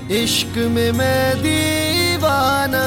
इश्क में मैं दीवाना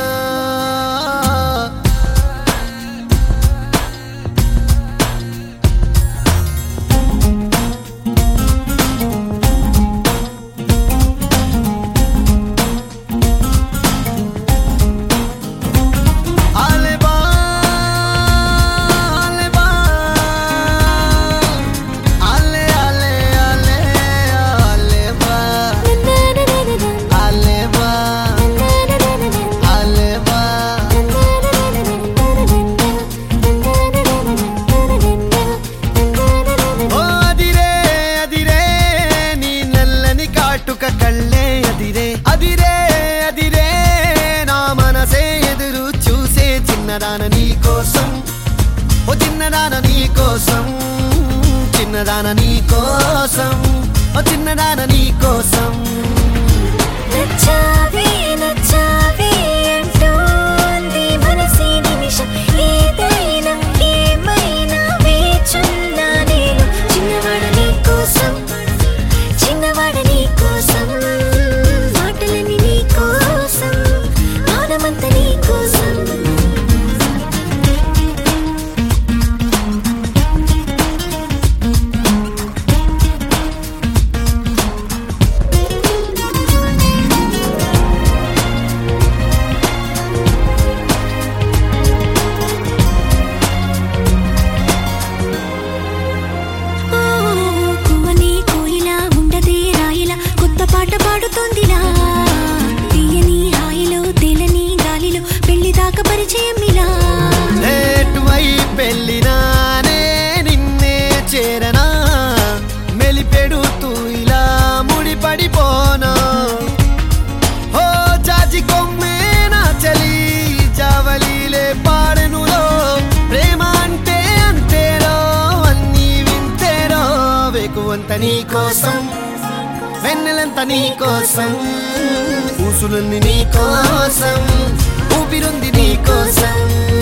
కళ్ళే అదిరే అదిరే అదిరే నా మనసే ఎదురు చూసే చిన్నదాన నీ కోసం ఓ చిన్నదాన నీ కోసం చిన్నదాన నీ కోసం ఓ చిన్నదాన నీ కోసం నచ్చావే నచ్చావే అంటోంది మనసే నిమిషం ఏదైనా ఏమైనా వేచున్నా నేను చిన్నవాడ నీ కోసం చిన్నవాడ నీ కోసం మాటలన్నీ నీ కోసం మౌనమంతా నీ కోసం పాట పాడుతోందిలా తీయని హాయిలో తెలని గాలిలో పెళ్లి దాకా పరిచయం ఇలా వై పెళ్ళినానే నిన్నే చేరనా మెలిపెడుతూ ఇలా ముడిపడిపోనా ఓ జాజి కొమ్మే నా చలి జావలీలే పాడెనులో ప్రేమ అంటే అంతేరో అన్నీ వింతేరో వేకువంత నీ కోసం వెన్నెలంతా నీ కోసం ఊసులుంది నీ కోసం ఊపిరుంది నీ కోసం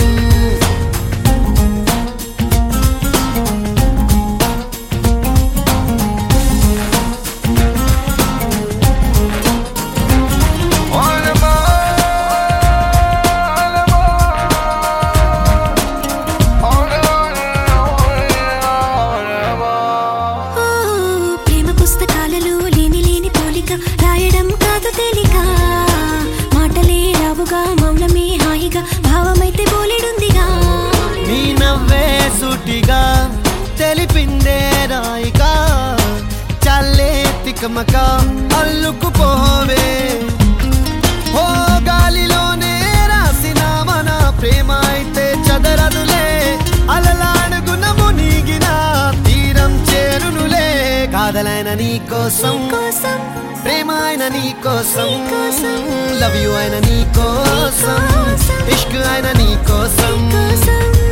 రాయడం కాదు తేలిక మాటలే రావుగా మౌనమే హాయిగా భావమైతే బోలెడుందిగా నీ నవ్వే సూటిగా తెలిపిందే రాయిగా చల్లే తికమక అల్లుకుపోవే ఓ గాలిలోనే రాసిన మన ప్రేమ అయితే చదరదులే అలలాడుగున మునిగిన తీరం చేరునులే కాదలైన నీ కోసం ప్రేమ అయిన నీ కోసం లవ్ యూ అయిన నీ కోసం ఇష్క్ అయిన నీ కోసం